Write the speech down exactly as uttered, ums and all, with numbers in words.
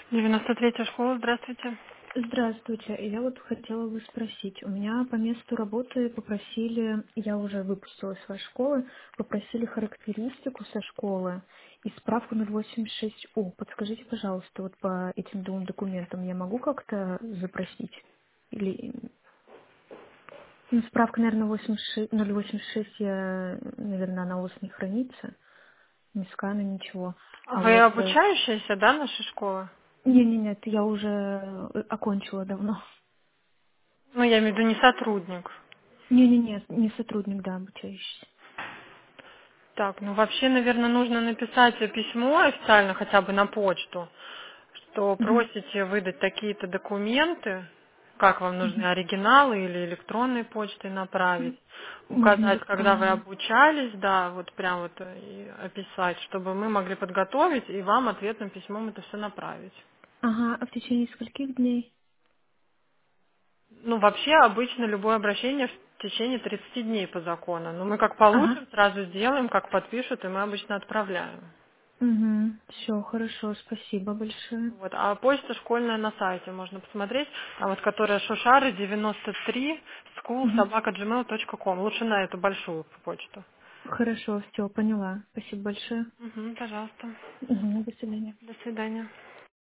девяносто третья школа, здравствуйте. Здравствуйте. Я вот хотела бы спросить. У меня по месту работы попросили, я уже выпустилась с вашей школы, попросили характеристику со школы и справку ноль восемьдесят шесть У. Подскажите, пожалуйста, вот по этим двум документам я могу как-то запросить? Или, ну, справка, наверное, восемьдесят шесть ноль восемьдесят шесть, я, наверное, она у вас не хранится, ни скана, ничего. А Вы вот... э, обучающаяся, да, нашей школы? Не-не-нет, я уже э, окончила давно. Ну, я имею в виду не сотрудник. Не-не-не, не сотрудник, да, обучающийся. Так, ну вообще, наверное, нужно написать письмо официально хотя бы на почту, что Мгм, просите выдать такие-то документы, как вам нужны мгм, оригиналы или электронной почтой направить, м. Можно указать, когда вы электронную. обучались, да, вот прям вот э, и описать, чтобы мы могли подготовить и вам ответным письмом это все направить. Ага, а в течение скольких дней? Ну, вообще, обычно любое обращение в течение тридцати дней по закону. Но мы как Ага. получим, сразу сделаем, как подпишут, и мы обычно отправляем. Угу. Все, хорошо, спасибо большое. Вот. А почта школьная на сайте можно посмотреть, а вот которая Шушары девяносто три school Угу. собака джимейл точка ком. Лучше на эту большую почту. Хорошо, все, поняла. Спасибо большое. Угу, пожалуйста. Угу, до свидания. До свидания.